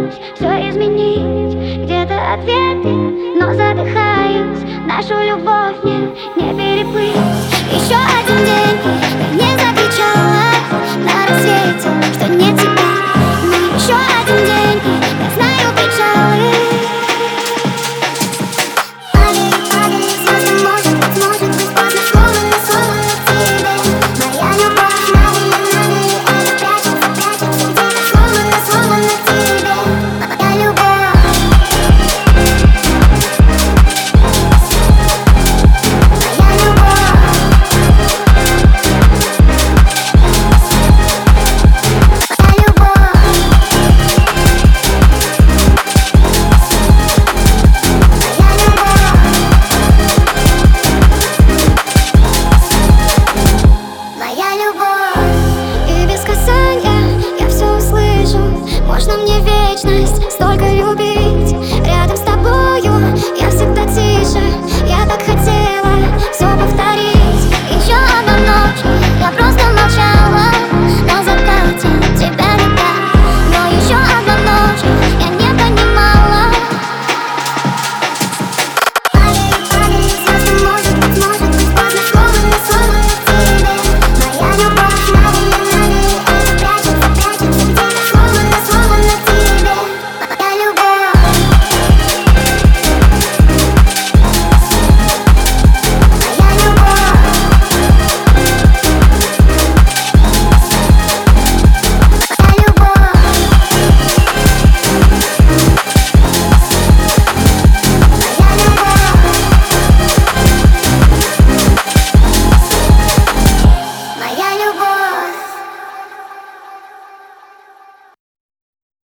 пытаюсь все изменить, где-то ответы, но задыхаюсь. Нашу любовь не переплыть. Еще один день, ты не закричала на рассвете, что нет тебя. Но еще один день, я знаю печали. Падали звезды, может быть поздно, сломано тебе. Моя любовь, она прячется где-то, сломано тебе. Моя любовь. И без касания я все услышу. Можно мне верить?